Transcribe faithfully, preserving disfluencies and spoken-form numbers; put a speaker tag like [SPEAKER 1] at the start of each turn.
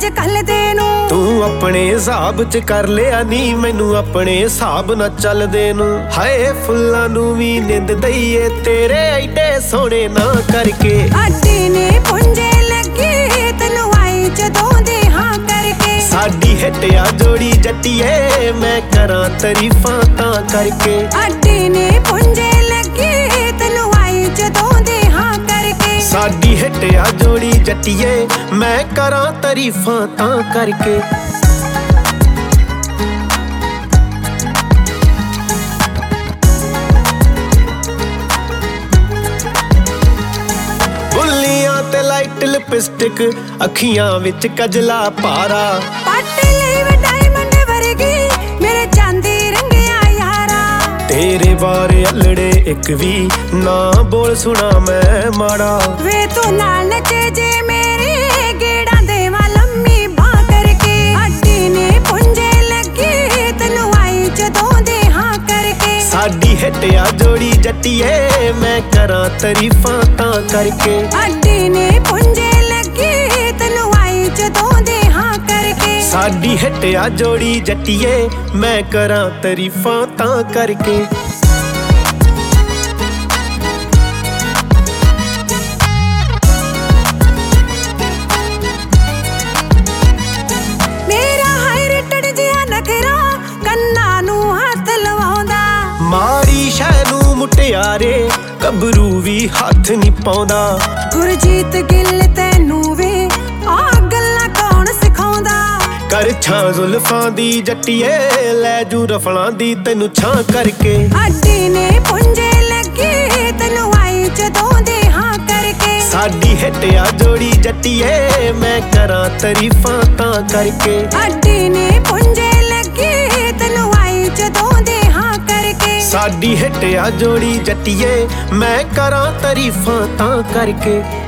[SPEAKER 1] च कलदे नू।
[SPEAKER 2] तू अपने हिसाब च कर लिया नी मैनू अपने हिसाब ना चलदे नू। हाय फुल्लां नू वी निंद दईए तेरे एडे सोहणे ना करके।
[SPEAKER 1] अड्डी ने पुंजे लगे तैनू आई जदों दे हां करके।
[SPEAKER 2] साडी हिटिया जोड़ी जट्टिए मैं करां तारीफां तां करके।
[SPEAKER 1] अड्डी ने पुंजे लगे तैनू आई जदों दे हां करके।
[SPEAKER 2] साडी हिटिया जोड़ी जट्टिए मैं करां तारीफां तां करके। लाइट लिपस्टिक अखियां विच कजला पारा।
[SPEAKER 1] पट लई वे डायमंड वर्गी मेरे चांदी रंगिया यारा।
[SPEAKER 2] तेरे बारे अल्लड़े एक भी ना बोल सुना मैं माड़ा।
[SPEAKER 1] वे तू नाल नचे जे मेरे गेड़ा देवा लम्मी बां करके। अड्डी ने पुंजे लगे तैनू आई जदों दे हां करके।
[SPEAKER 2] साडी हिटिया जोड़ी जट्टिए मैं करां तारीफां तां करके।
[SPEAKER 1] अड्डी ने पुंजे लगे तैनू आई जदों दे हां करके।
[SPEAKER 2] साडी हिटिया जोड़ी जट्टिए मैं करां तारीफां तां करके।
[SPEAKER 1] मेरा हाय रिटड़ जिहा नखरा कन्ना नू हथ लवाउंदा।
[SPEAKER 2] माड़ी शै नू मुटियारे कबरू भी हथ नहीं पाउंदा।
[SPEAKER 1] गुरजीत गिल तैनू वे आ गल्लां कौन सिखाउंदा।
[SPEAKER 2] कर छां जुल्फां दी जट्टिए लै जू रफलां दी तैनू छां करके।
[SPEAKER 1] अड्डी ने पुंजे लगे तैनू आई जदों दे हां करके।
[SPEAKER 2] साडी हिटिया जोड़ी जट्टिए मैं करां तारीफां तां करके।
[SPEAKER 1] अड्डी ने पुंजे लगे तैनू आई जदों दे हां करके।
[SPEAKER 2] साडी हिटिया जोड़ी जट्टिए मैं करां तारीफां तां करके।